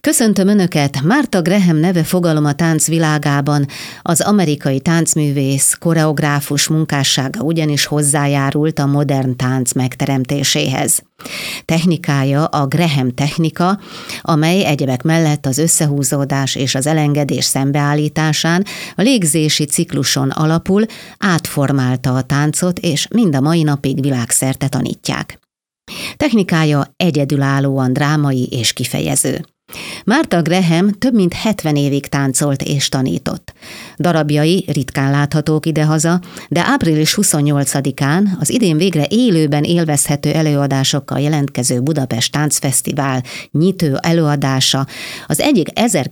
Köszöntöm Önöket! Martha Graham neve fogalom a tánc világában. Az amerikai táncművész, koreográfus munkássága ugyanis hozzájárult a modern tánc megteremtéséhez. Technikája a Graham technika, amely egyebek mellett az összehúzódás és az elengedés szembeállításán, a légzési cikluson alapul, átformálta a táncot, és mind a mai napig világszerte tanítják. Technikája egyedülállóan drámai és kifejező. Martha Graham több mint 70 évig táncolt és tanított. Darabjai ritkán láthatók idehaza, de április 28-án az idén végre élőben élvezhető előadásokkal jelentkező Budapest Táncfesztivál nyitó előadása az egyik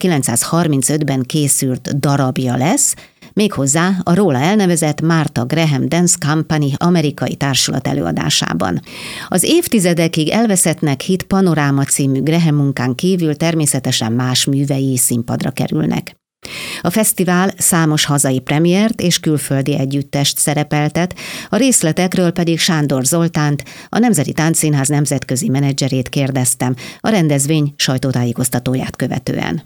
1935-ben készült darabja lesz, méghozzá a róla elnevezett Martha Graham Dance Company amerikai társulat előadásában. Az évtizedekig elveszettnek hit Panoráma című Graham munkán kívül természetesen más művei színpadra kerülnek. A fesztivál számos hazai premiért és külföldi együttest szerepeltet, a részletekről pedig Sándor Zoltánt, a Nemzeti Táncszínház nemzetközi menedzserét kérdeztem, a rendezvény sajtótájékoztatóját követően.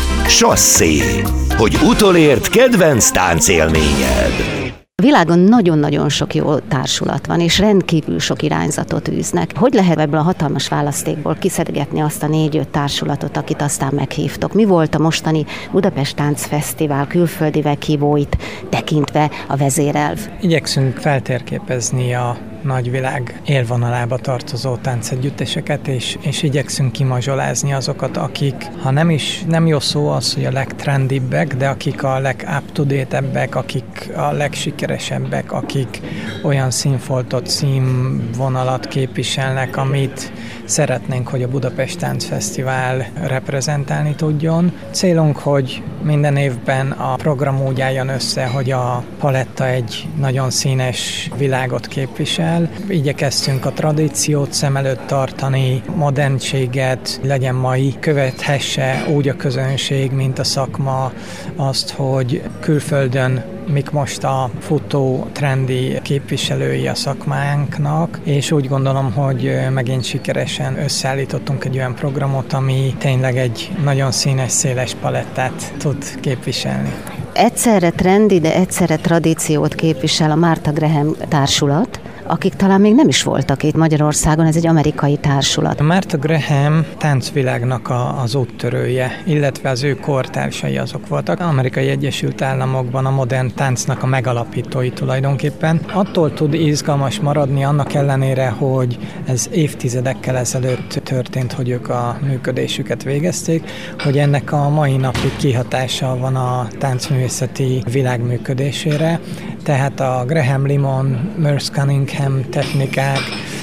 Sasszé, hogy utolért kedvenc táncélményed. A világon nagyon-nagyon sok jó társulat van, és rendkívül sok irányzatot űznek. Hogy lehet ebből a hatalmas választékból kiszedgetni azt a 4-5 társulatot, akit aztán meghívtok? Mi volt a mostani Budapest Táncfesztivál külföldi meghívóit tekintve a vezérelv? Igyekszünk feltérképezni a nagyvilág élvonalába tartozó táncegyütteseket, és igyekszünk kimazsolázni azokat, akik, ha nem jó szó az, hogy a legtrendibbek, de akik a leg-up-to-date-ebbek, akik a legsikeresebbek, akik olyan színfoltot, színvonalat képviselnek, amit szeretnénk, hogy a Budapest Táncfesztivál reprezentálni tudjon. Célunk, hogy minden évben a program úgy álljon össze, hogy a paletta egy nagyon színes világot képvisel. Igyekeztünk a tradíciót szem előtt tartani, modernséget, legyen mai, követhesse úgy a közönség, mint a szakma azt, hogy külföldön mik most a futó, trendi képviselői a szakmánknak, és úgy gondolom, hogy megint sikeresen összeállítottunk egy olyan programot, ami tényleg egy nagyon színes, széles palettát tud képviselni. Egyszerre trendi, de egyszerre tradíciót képvisel a Martha Graham társulat, akik talán még nem is voltak itt Magyarországon, ez egy amerikai társulat. A Martha Graham táncvilágnak az úttörője, illetve az ő kortársai azok voltak. Az Amerikai Egyesült Államokban a modern táncnak a megalapítói tulajdonképpen. Attól tud izgalmas maradni annak ellenére, hogy ez évtizedekkel ezelőtt történt, hogy ők a működésüket végezték, hogy ennek a mai napig kihatása van a táncművészeti világ működésére. Tehát a Graham Limon, Merce Cunningham technikák,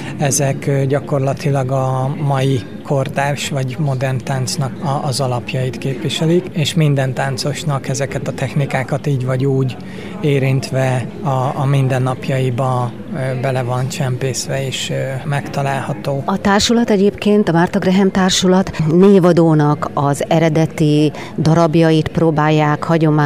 ezek gyakorlatilag a mai kortárs vagy modern táncnak az alapjait képviselik, és minden táncosnak ezeket a technikákat így vagy úgy érintve a mindennapjaiba bele van csempészve és megtalálható. A társulat egyébként, a Martha Graham társulat névadónak az eredeti darabjait próbálják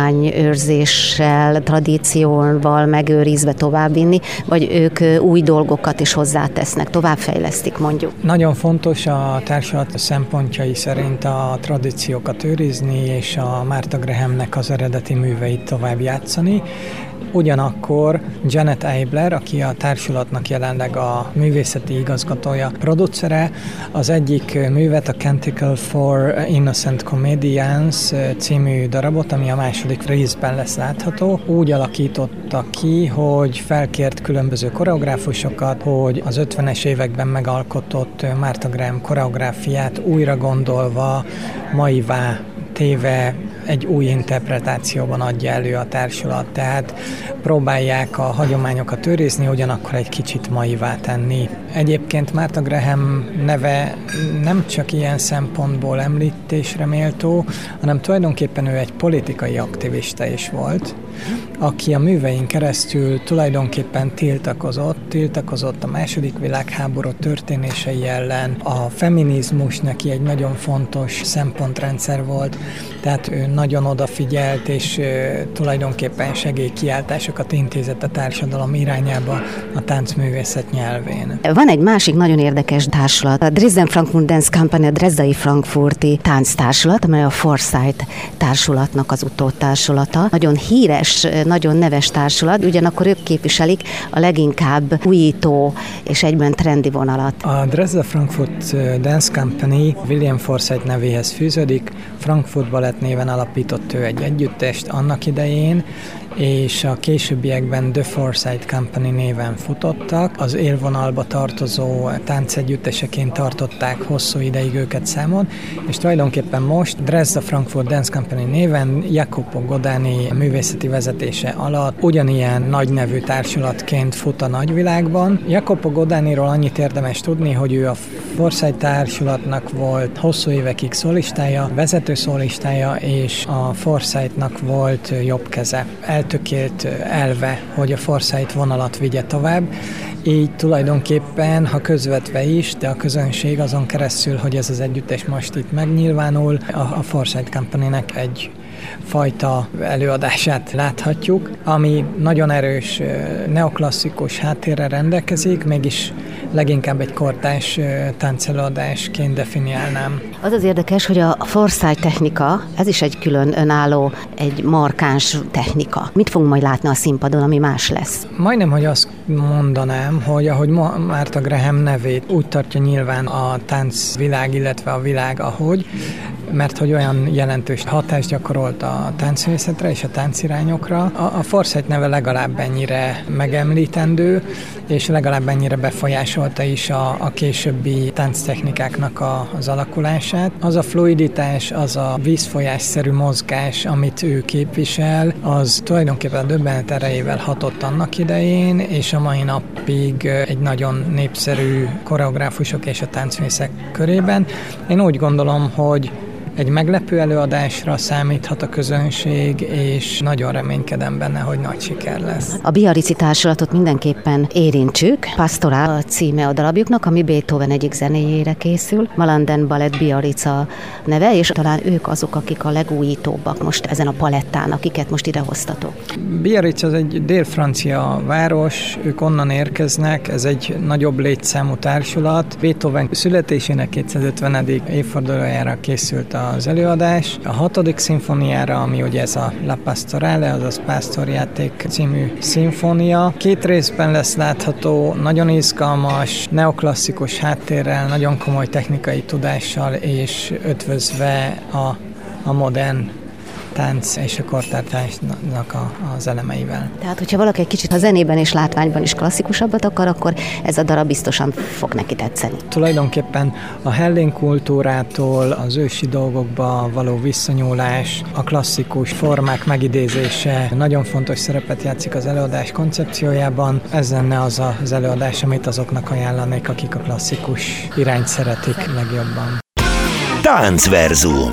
hagyományőrzéssel, tradícióval megőrizve továbbvinni, vagy ők új dolgokat is hozzátesznek, továbbfejlesztik mondjuk? Nagyon fontos a társulat szempontjai szerint a tradíciókat őrizni, és a Martha Grahamnek az eredeti műveit tovább játszani. Ugyanakkor Janet Eibler, aki a társulatnak jelenleg a művészeti igazgatója, producere, az egyik művet, a Canticle for Innocent Comedians című darabot, ami a második részben lesz látható, úgy alakította ki, hogy felkért különböző koreográfusokat, hogy az 50-es években megalkotott Martha Graham koreográfiát újra gondolva, maivá téve egy új interpretációban adja elő a társulat. Tehát próbálják a hagyományokat őrizni, ugyanakkor egy kicsit maivá tenni. Egyébként Martha Graham neve nem csak ilyen szempontból említésre méltó, hanem tulajdonképpen ő egy politikai aktivista is volt. aki a művein keresztül tulajdonképpen tiltakozott a II. Világháború történései ellen. A feminizmus neki egy nagyon fontos szempontrendszer volt, tehát ő nagyon odafigyelt, és tulajdonképpen segélykiáltásokat intézett a társadalom irányába a táncművészet nyelvén. Van egy másik nagyon érdekes társulat, a Dresden Frankfurt Dance Company, a Dresdai Frankfurti tánctársulat, amely a Forsyth társulatnak az utódtársulata. Nagyon híres, nagyon neves társulat, ugyanakkor ők képviselik a leginkább újító és egyben trendi vonalat. A Dresden Frankfurt Dance Company William Forsyth nevéhez fűződik. Frankfurt Balett néven alapított ő egy együttest annak idején, és a későbbiekben The Forsyth Company néven futottak. Az élvonalba tartozó táncegyütteseként tartották hosszú ideig őket számon, és tulajdonképpen most Dresden Frankfurt Dance Company néven Jacopo Godani művészeti vezetése alatt ugyanilyen nagy nevű társulatként fut a nagyvilágban. Jacopo Godaniról annyit érdemes tudni, hogy ő a Forsyth társulatnak volt hosszú évekig szólistája, vezető szólistája, és a Forsythnak volt jobb keze. Eltökélt elve, hogy a Forsyth vonalat vigye tovább. Így tulajdonképpen, ha közvetve is, de a közönség azon keresztül, hogy ez az együttes most itt megnyilvánul, a Forsyth Company-nek egy fajta előadását láthatjuk, ami nagyon erős neoklasszikus háttérrel rendelkezik, mégis leginkább egy kortárs táncelőadásként definiálnám. Az az érdekes, hogy a Forsyth technika, ez is egy külön önálló, egy markáns technika. Mit fogunk majd látni a színpadon, ami más lesz? Majdnem, hogy azt mondanám, hogy ahogy Martha Graham nevét úgy tartja nyilván a táncvilág, illetve a világ ahogy, mert hogy olyan jelentős hatást gyakorolt a táncművészetre és a táncirányokra. A Forsyth neve legalább ennyire megemlítendő, és legalább ennyire befolyásolta is a későbbi tánctechnikáknak az alakulását. Az a fluiditás, az a vízfolyásszerű mozgás, amit ő képvisel, az tulajdonképpen a döbbenet erejével hatott annak idején, és a mai napig egy nagyon népszerű koreográfusok és a táncművészek körében. Én úgy gondolom, hogy egy meglepő előadásra számíthat a közönség, és nagyon reménykedem benne, hogy nagy siker lesz. A Biarritzi társulatot mindenképpen érintsük. Pastorál a címe a darabjuknak, ami Beethoven egyik zenéjére készül. Malanden Ballet Biarritz a neve, és talán ők azok, akik a legújítóbbak most ezen a palettán, akiket most idehoztatok. Biarritz az egy dél-francia város, ők onnan érkeznek, ez egy nagyobb létszámú társulat. Beethoven születésének 250. évfordulójára készült az előadás. A 6. szimfóniára, ami ugye ez a La Pastorale, azaz Pásztorjáték című szimfónia. 2 részben lesz látható, nagyon izgalmas, neoklasszikus háttérrel, nagyon komoly technikai tudással, és ötvözve a modern tánc és a kortártánsnak az elemeivel. Tehát, hogyha valaki egy kicsit a zenében és látványban is klasszikusabbat akar, akkor ez a darab biztosan fog neki tetszeni. Tulajdonképpen a hellén kultúrától az ősi dolgokba való visszanyúlás, a klasszikus formák megidézése nagyon fontos szerepet játszik az előadás koncepciójában. Ez lenne az előadás, amit azoknak ajánlanék, akik a klasszikus irányt szeretik legjobban. Táncverzum.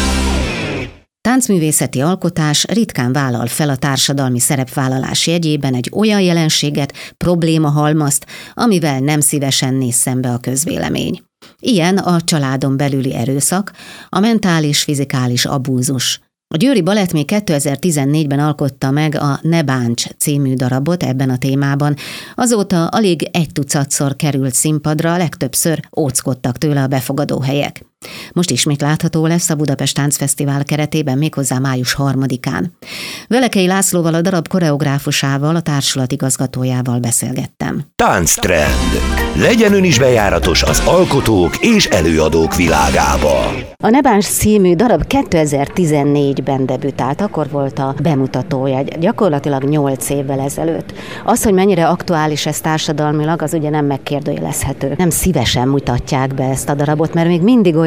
Táncművészeti alkotás ritkán vállal fel a társadalmi szerepvállalás jegyében egy olyan jelenséget, problémahalmazt, amivel nem szívesen néz szembe a közvélemény. Ilyen a családon belüli erőszak, a mentális-fizikális abúzus. A Győri Balett még 2014-ben alkotta meg a Ne bánts című darabot ebben a témában. Azóta alig 1 került színpadra, legtöbbször óckodtak tőle a befogadóhelyek. Most ismét látható lesz a Budapest Táncfesztivál keretében, méghozzá május 3-án. Velekei Lászlóval, a darab koreográfusával, a társulat igazgatójával beszélgettem. Tánctrend. Legyen ön is bejáratos az alkotók és előadók világába. A Ne bánts című darab 2014-ben debütált, akkor volt a bemutatója, gyakorlatilag 8 évvel ezelőtt. Az, hogy mennyire aktuális ez társadalmilag, az ugye nem megkérdőjelezhető. Nem szívesen mutatják be ezt a darabot, mert még mindig olyan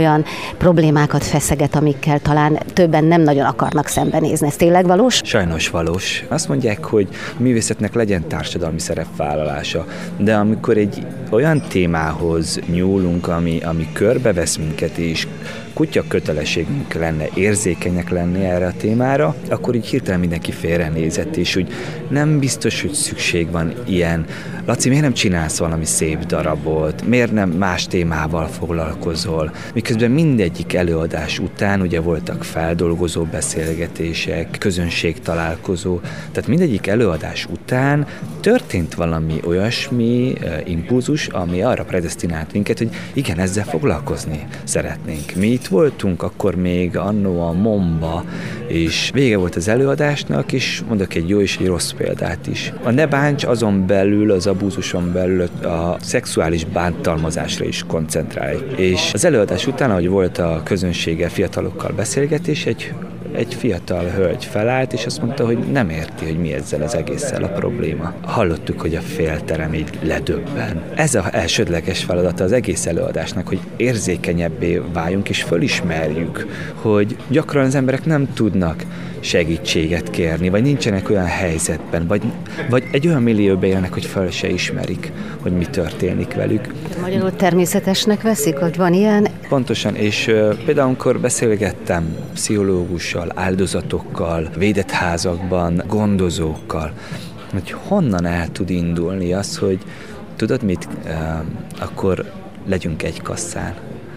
olyan problémákat feszeget, amikkel talán többen nem nagyon akarnak szembenézni. Ez tényleg valós? Sajnos valós. Azt mondják, hogy a művészetnek legyen társadalmi szerepvállalása, de amikor egy olyan témához nyúlunk, ami körbevesz minket, és kutya kötelességünk lenne érzékenyek lenni erre a témára, akkor így hirtelen mindenki félrenézett, és úgy nem biztos, hogy szükség van ilyen. Laci, miért nem csinálsz valami szép darabot? Miért nem más témával foglalkozol? Miközben mindegyik előadás után ugye voltak feldolgozó beszélgetések, közönségtalálkozó, tehát mindegyik előadás után történt valami olyasmi impulzus, ami arra predesztinált minket, hogy igen, ezzel foglalkozni szeretnénk. Mi itt voltunk akkor még annó a MOM-ba, és vége volt az előadásnak, és mondok egy jó és egy rossz példát is. A Ne bánts azon belül, az abúzuson belül a szexuális bántalmazásra is koncentrál. És az előadás után, ahogy volt a közönséggel, fiatalokkal beszélgetés, egy fiatal hölgy felállt, és azt mondta, hogy nem érti, hogy mi ezzel az egésszel a probléma. Hallottuk, hogy a félterem így ledöbben. Ez az elsődleges feladata az egész előadásnak, hogy érzékenyebbé váljunk, és fölismerjük, hogy gyakran az emberek nem tudnak segítséget kérni, vagy nincsenek olyan helyzetben, vagy egy olyan millióban élnek, hogy fel se ismerik, hogy mi történik velük. Magyarul természetesnek veszik, hogy van ilyen? Pontosan, és például amikor beszélgettem pszichológussal, áldozatokkal, védett házakban, gondozókkal, hogy honnan el tud indulni az, hogy tudod mit, akkor legyünk egy kasszán.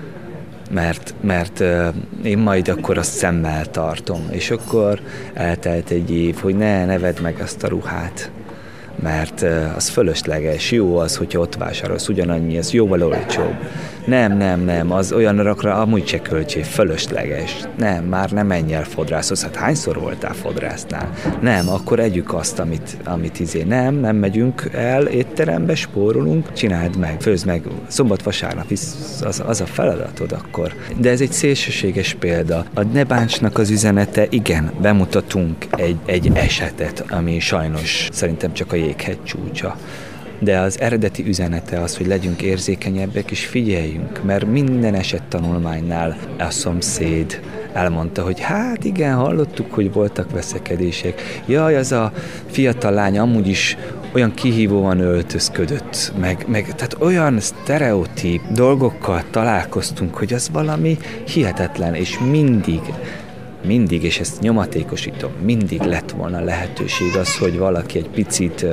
Mert én majd akkor azt szemmel tartom, és akkor eltelt egy év, hogy ne vedd meg azt a ruhát, mert az fölösleges, jó az, hogyha ott vásárolsz, ugyanannyi, az jóval olcsóbb. Nem, az olyanokra amúgy se költség, fölösleges. Nem, már nem menj el fodrászhoz. Hát hányszor voltál fodrásznál? Nem, akkor együk azt, amit nem megyünk el étterembe, spórolunk, csináld meg, főzd meg, szombat-vasárnap az a feladatod akkor. De ez egy szélsőséges példa. A Ne bántsnak az üzenete, igen, bemutatunk egy esetet, ami sajnos szerintem csak a jéghegy csúcsa. De az eredeti üzenete az, hogy legyünk érzékenyebbek és figyeljünk, mert minden esettanulmánynál a szomszéd elmondta, hogy hát igen, hallottuk, hogy voltak veszekedések. Jaj, az a fiatal lány amúgy is olyan kihívóan öltözködött, meg tehát olyan sztereotíp dolgokkal találkoztunk, hogy az valami hihetetlen, és mindig, és ezt nyomatékosítom, mindig lett volna lehetőség az, hogy valaki egy picit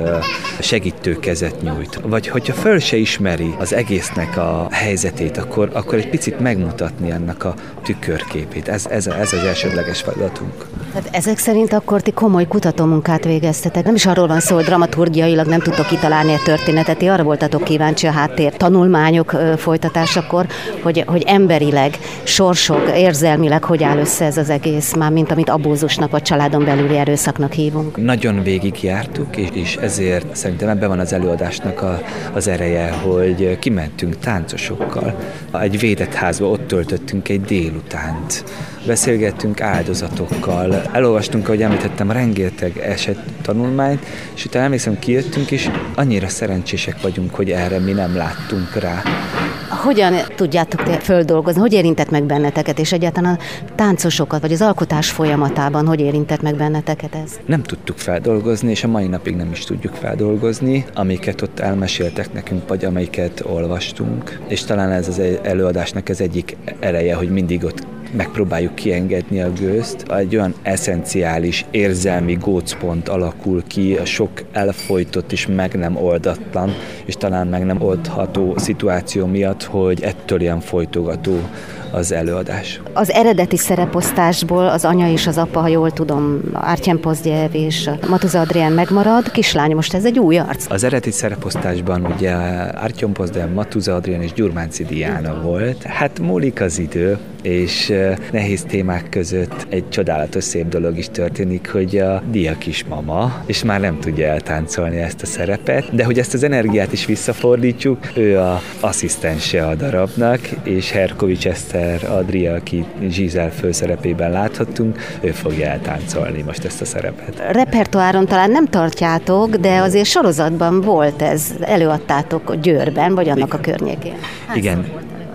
segítő kezet nyújt. Vagy hogyha föl se ismeri az egésznek a helyzetét, akkor egy picit megmutatni annak a tükörképét. Ez az elsődleges feladatunk. Tehát ezek szerint akkor ti komoly kutatómunkát végeztetek. Nem is arról van szó, hogy dramaturgiailag nem tudtok kitalálni a történetet, ti arra voltatok kíváncsi a háttér tanulmányok folytatásakor, hogy emberileg, sorsok, érzelmileg hogy áll össze ez az egész, már mint amit abúzusnak vagy családon belüli erőszaknak hívunk. Nagyon végigjártuk, és ezért szerintem ebben van az előadásnak az ereje, hogy kimentünk táncosokkal. Egy védett házba ott töltöttünk egy délutánt. Beszélgettünk áldozatokkal, elolvastunk, ahogy említettem, rengeteg esettanulmányt, és utána emlékszem, kijöttünk, és annyira szerencsések vagyunk, hogy erre mi nem láttunk rá. Hogyan tudjátok földolgozni, hogy érintett meg benneteket, és egyáltalán a táncosokat, vagy az alkotás folyamatában hogy érintett meg benneteket ez? Nem tudtuk feldolgozni, és a mai napig nem is tudjuk feldolgozni, amiket ott elmeséltek nekünk, vagy amiket olvastunk, és talán ez az előadásnak az egyik ereje, hogy mindig ott megpróbáljuk kiengedni a gőzt. Egy olyan eszenciális érzelmi gócpont alakul ki a sok elfojtott és meg nem oldatlan, és talán meg nem oldható szituáció miatt, hogy ettől ilyen folytogató az előadás. Az eredeti szereposztásból az anya és az apa, ha jól tudom, Artyom Pozdyev és Matuza Adrián megmarad. Kislány, most ez egy új arc? Az eredeti szereposztásban ugye Artyom Pozdyev, Matuza Adrián és Gyurmánczy Diana volt. Hát múlik az idő, és nehéz témák között egy csodálatos szép dolog is történik, hogy a Dia kismama, és már nem tudja eltáncolni ezt a szerepet, de hogy ezt az energiát is visszafordítsuk, ő az asszisztense a darabnak, és Herkovics Eszter Adria, aki Zsízel főszerepében láthattunk, ő fogja eltáncolni most ezt a szerepet. Repertoáron talán nem tartjátok, de azért sorozatban volt ez, előadtátok Győrben, vagy annak a környékén. Igen.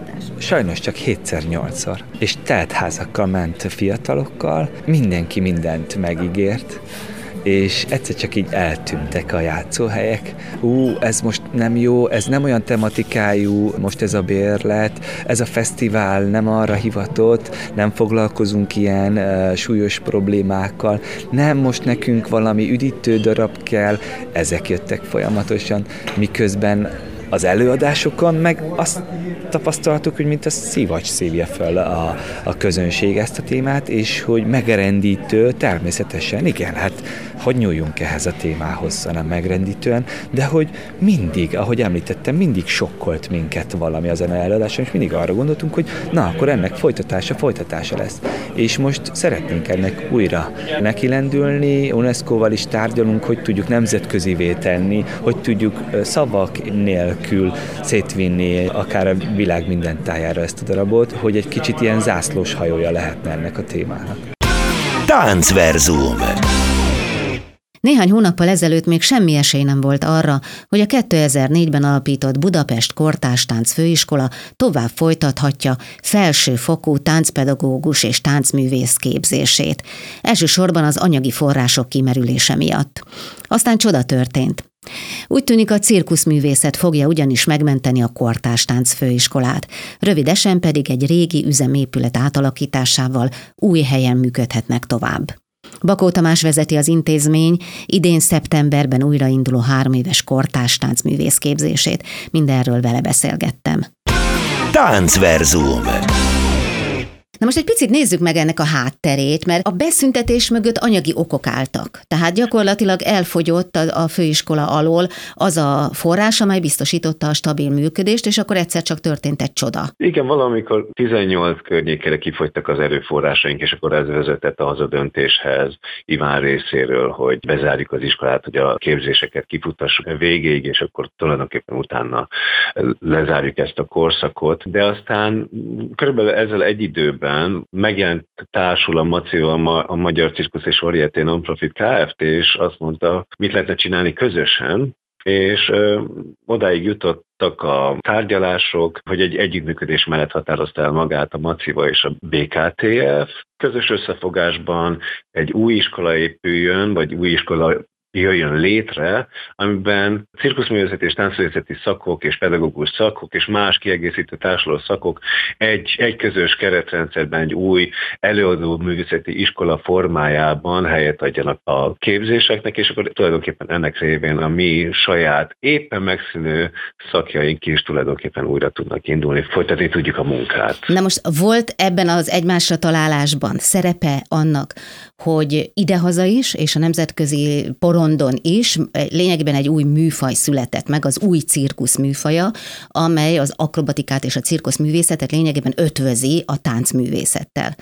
sajnos csak 7x8-szor. És teltházakkal ment fiatalokkal, mindenki mindent megígért, és egyszer csak így eltűntek a játszóhelyek. Ez most nem jó, ez nem olyan tematikájú, most ez a bérlet, ez a fesztivál nem arra hivatott, nem foglalkozunk ilyen súlyos problémákkal, nem, most nekünk valami üdítő darab kell, ezek jöttek folyamatosan, miközben az előadásokon meg azt tapasztaltuk, hogy mint a szivacs szívja fel a közönség ezt a témát, és hogy megrendítő, természetesen, igen, hát hogy nyúljunk ehhez a témához, hanem megrendítően, de hogy mindig, ahogy említettem, mindig sokkolt minket valami azon az előadáson, és mindig arra gondoltunk, hogy na, akkor ennek folytatása lesz. És most szeretnénk ennek újra nekilendülni, UNESCO-val is tárgyalunk, hogy tudjuk nemzetközivé tenni, hogy tudjuk szavak nélkül szétvinni akár a világ minden tájára ezt a darabot, hogy egy kicsit ilyen zászlós hajója lehetne ennek a témának. Táncverzum. Néhány hónappal ezelőtt még semmi esély nem volt arra, hogy a 2004-ben alapított Budapest Kortárs Tánc Főiskola tovább folytathatja felsőfokú táncpedagógus és táncművész képzését, elsősorban az anyagi források kimerülése miatt. Aztán csoda történt. Úgy tűnik, a cirkuszművészet fogja ugyanis megmenteni a Kortárs Tánc Főiskolát, rövidesen pedig egy régi üzemépület átalakításával új helyen működhetnek tovább. Bakó Tamás vezeti az intézmény idén szeptemberben újrainduló 3 éves kortárs táncművész képzését. Mindenről vele beszélgettem. Táncverzum. Na most egy picit nézzük meg ennek a hátterét, mert a beszüntetés mögött anyagi okok álltak. Tehát gyakorlatilag elfogyott a főiskola alól az a forrás, amely biztosította a stabil működést, és akkor egyszer csak történt egy csoda. Igen, valamikor 18 környékére kifogytak az erőforrásaink, és akkor ez vezetett az a döntéshez Iván részéről, hogy bezárjuk az iskolát, hogy a képzéseket kifutassuk végéig, és akkor tulajdonképpen utána lezárjuk ezt a korszakot. De aztán körülbelül ezzel egy időben megjelent társul a Macival, a Magyar Cirkusz és Varieté Nonprofit Kft. És azt mondta, mit lehetne csinálni közösen, és odáig jutottak a tárgyalások, hogy egy együttműködés mellett határozta el magát a Maciva és a BKTF. Közös összefogásban egy új iskola épüljön, vagy új iskola jöjjön létre, amiben cirkuszművészeti és táncművészeti szakok és pedagógus szakok és más kiegészítő társuló szakok egy közös keretrendszerben egy új előadó művészeti iskola formájában helyet adjanak a képzéseknek, és akkor tulajdonképpen ennek révén a mi saját éppen megszűnő szakjaink is tulajdonképpen újra tudnak indulni, folytatni tudjuk a munkát. Na most volt ebben az egymásra találásban szerepe annak, hogy idehaza is, és a nemzetközi porondon is lényegében egy új műfaj született meg, az új cirkusz műfaja, amely az akrobatikát és a cirkuszművészetet lényegében ötvözi a táncművészettel.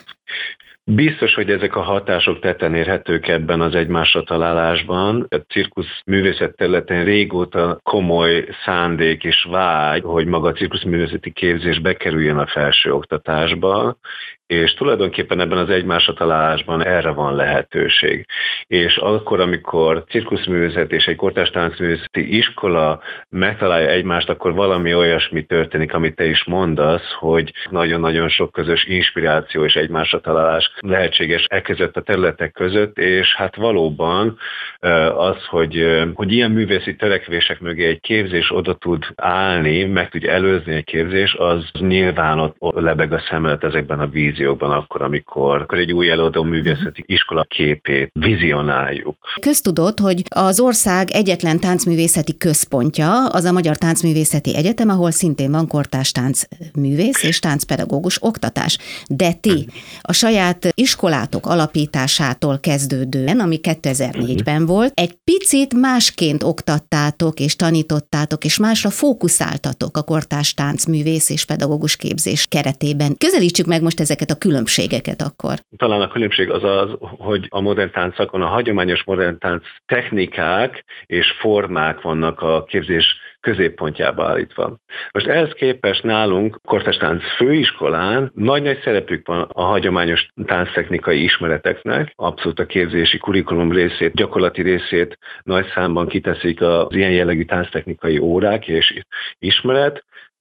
Biztos, hogy ezek a hatások tetten érhetők ebben az egymásra találásban. A cirkusz művészet területén régóta komoly szándék és vágy, hogy maga a cirkuszművészeti képzés bekerüljön a felsőoktatásba, és tulajdonképpen ebben az egymásra találásban erre van lehetőség. És akkor, amikor cirkuszművészet és egy kortárs táncművészeti iskola megtalálja egymást, akkor valami olyasmi történik, amit te is mondasz, hogy nagyon-nagyon sok közös inspiráció és egymásra találás lehetséges között a területek között, és hát valóban az, hogy ilyen művészi törekvések mögé egy képzés oda tud állni, meg tudja előzni egy képzés, az nyilván ott lebeg a szem előtt ezekben a víziókban akkor, amikor egy új előadó művészeti iskola képét vizionáljuk. Köztudott, hogy az ország egyetlen táncművészeti központja az a Magyar Táncművészeti Egyetem, ahol szintén van kortárs táncművész és táncpedagógus oktatás. De ti a saját iskolátok alapításától kezdődően, ami 2004-ben volt, egy picit másként oktattátok és tanítottátok, és másra fókuszáltatok a kortárs táncművész és pedagógus képzés keretében. Közelítsük meg most ezeket a különbségeket akkor. Talán a különbség az, hogy a modern táncszakon a hagyományos modern tánc technikák és formák vannak a képzés középpontjába állítva. Most ehhez képest nálunk kortárs tánc főiskolán nagy-nagy szerepük van a hagyományos tánctechnikai ismereteknek, abszolút a képzési kurikulum részét, gyakorlati részét nagy számban kiteszik az ilyen jellegű tánctechnikai órák és ismeret,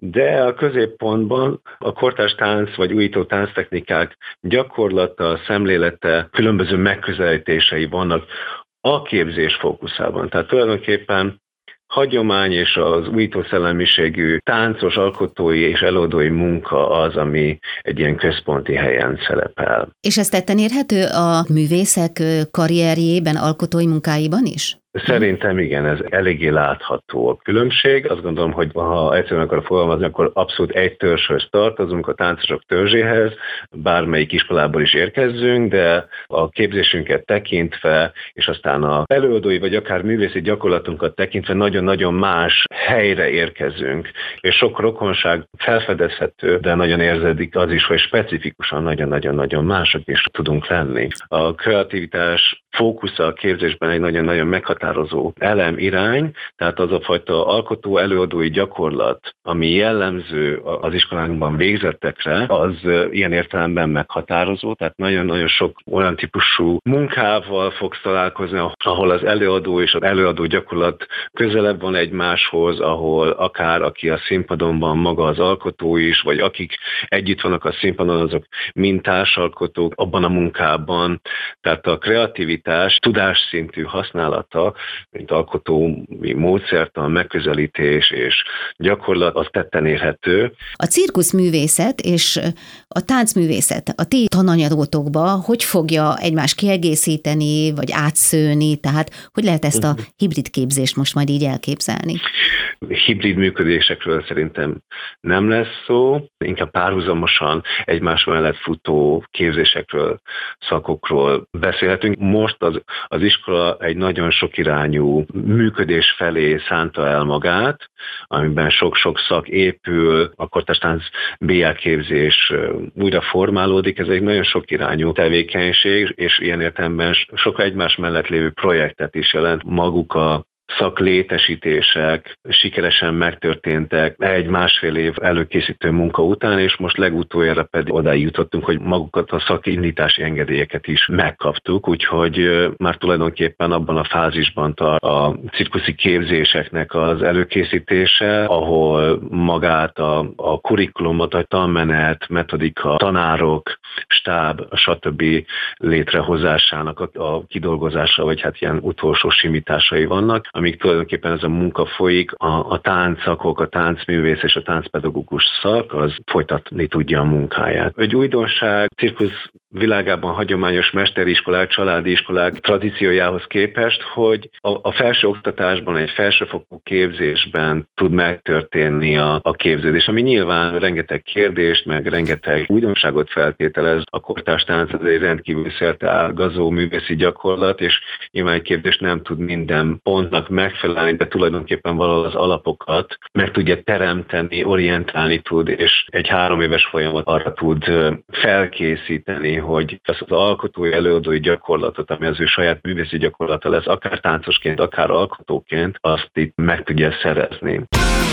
de a középpontban a kortárs tánc vagy újító tánctechnikák gyakorlata, szemlélete, különböző megközelítései vannak a képzés fókuszában. Tehát tulajdonképpen hagyomány és az újító szellemiségű táncos, alkotói és előadói munka az, ami egy ilyen központi helyen szerepel. És ez tetten érhető a művészek karrierjében, alkotói munkáiban is? Szerintem igen, ez eléggé látható a különbség. Azt gondolom, hogy ha egyszerűen akarok fogalmazni, akkor abszolút egy törzshöz tartozunk, a táncosok törzséhez, bármelyik iskolából is érkezzünk, de a képzésünket tekintve, és aztán az előadói vagy akár művészi gyakorlatunkat tekintve nagyon-nagyon más helyre érkezünk. És sok rokonság felfedezhető, de nagyon érződik az is, hogy specifikusan nagyon-nagyon-nagyon mások is tudunk lenni. A kreativitás fókusza a képzésben egy nagyon-nagyon meghatározó elem, irány, tehát az a fajta alkotó előadói gyakorlat, ami jellemző az iskolánkban végzettekre, az ilyen értelemben meghatározó, tehát nagyon-nagyon sok olyan típusú munkával fogsz találkozni, ahol az előadó és az előadó gyakorlat közelebb van egymáshoz, ahol akár aki a színpadon van, maga az alkotó is, vagy akik együtt vannak a színpadon, azok mind társalkotók abban a munkában, tehát a kreativitás tudásszintű használata, mint alkotói módszertan, megközelítés és gyakorlat, az tetten érhető. A cirkuszművészet és a táncművészet a ti tananyagotokba hogy fogja egymást kiegészíteni, vagy átszőni, tehát hogy lehet ezt a hibrid képzést most majd így elképzelni? Hibrid működésekről szerintem nem lesz szó, inkább párhuzamosan egymás mellett futó képzésekről, szakokról beszélhetünk. Most az iskola egy nagyon sokirányú működés felé szánta el magát, amiben sok-sok szak épül, a kortárs tánc BL képzés újra formálódik, ez egy nagyon sokirányú tevékenység, és ilyen értelemben sok egymás mellett lévő projektet is jelent. Maguk a szaklétesítések sikeresen megtörténtek egy-másfél év előkészítő munka után, és most legutoljára pedig odáig jutottunk, hogy magukat a szakindítási engedélyeket is megkaptuk, úgyhogy már tulajdonképpen abban a fázisban tart a cirkuszi képzéseknek az előkészítése, ahol magát a kurikulumot, a tanmenet, metodika, tanárok, stáb, stb. Létrehozásának a kidolgozása, vagy hát ilyen utolsó simításai vannak, amíg tulajdonképpen ez a munka folyik, a táncszakok, a táncművész és a táncpedagógus szak, az folytatni tudja a munkáját. Egy újdonság cirkusz világában hagyományos mesteriskolák, családi iskolák tradíciójához képest, hogy a felsőoktatásban, egy felsőfokú képzésben tud megtörténni a képződés, ami nyilván rengeteg kérdést, meg rengeteg újdonságot feltételez. A kortárs tánc az egy rendkívül szerteágazó művészi gyakorlat, és nyilván egy képzés nem tud minden pontnak megfelelni, de tulajdonképpen valahol az alapokat meg tudja teremteni, orientálni tud, és egy 3 éves folyamat arra tud felkészíteni, hogy az alkotói, előadói gyakorlatot, ami az ő saját művészi gyakorlata lesz, akár táncosként, akár alkotóként, azt itt meg tudja szerezni.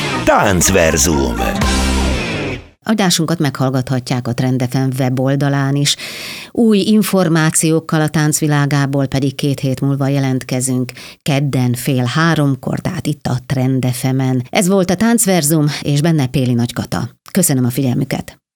Táncverzum. Adásunkat meghallgathatják a Trend FM weboldalán is. Új információkkal a táncvilágából pedig 2 hét múlva jelentkezünk. Kedden 14:30, tehát itt a Trend FM-en. Ez volt a Táncverzum, és benne Péli Nagykata. Köszönöm a figyelmüket!